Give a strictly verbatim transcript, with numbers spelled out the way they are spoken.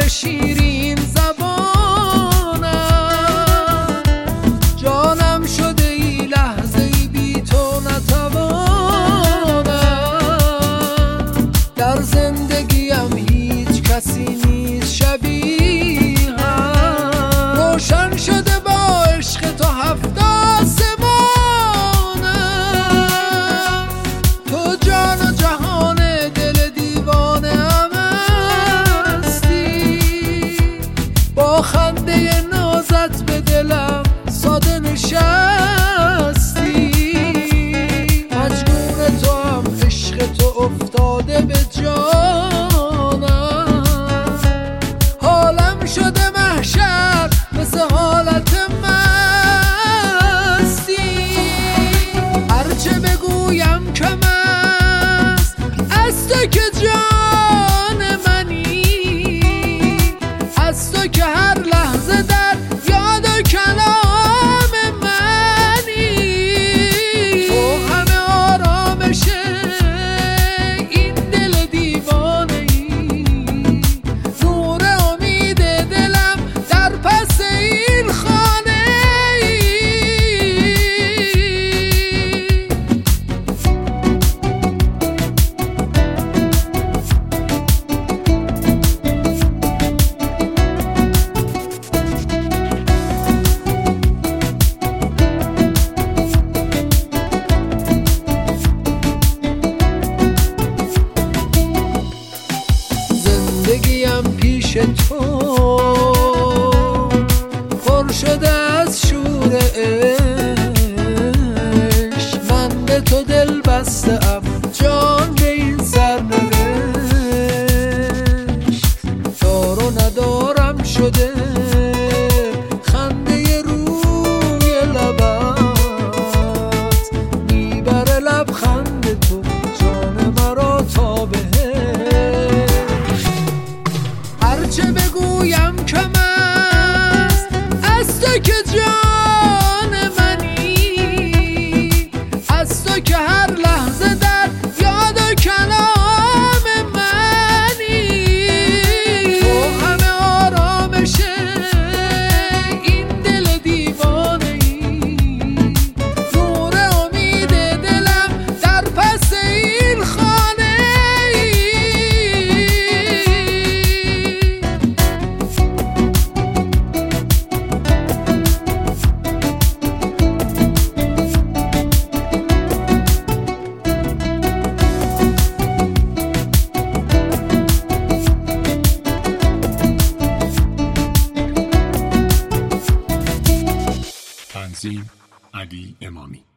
شیرین زبانم، جانم شده ای لحظه ای بی تو نتوانم. در زندگیم هیچ کسی نیست شبیه هم، روشن شده با عشق تو هفت آسمانم. تو جان و جهان دل دیوانه ام هستی، با خنده نازت به دلم ساده نشستی. مجنون تو هم عشق تو افتاده به جانم، حالم شده محشر مثل حالت مستی. هرچه بگویم کم است از تو که جان منی، از تو که هر لحظه در یاد و کلام منی. تو همه آرامش این دل دیوانه ای، نور امید دلم در پس این خانه ای. زندگیم پیش تو پر شده از شور عشق، من به تو دل بسته ام جان به این سرنوشت. دار و ندارم شده خنده روی لبت، میبره لبخند تو جان مرا تا بهشت. هرچه بگویم کم است از تو که جان منی، از تو که هر لحظه در یاد و کلام منی. تو همه آرامش این دل دیوانه ای، نور امید دلم در پس این خانه ای. تنظیم علی امامی.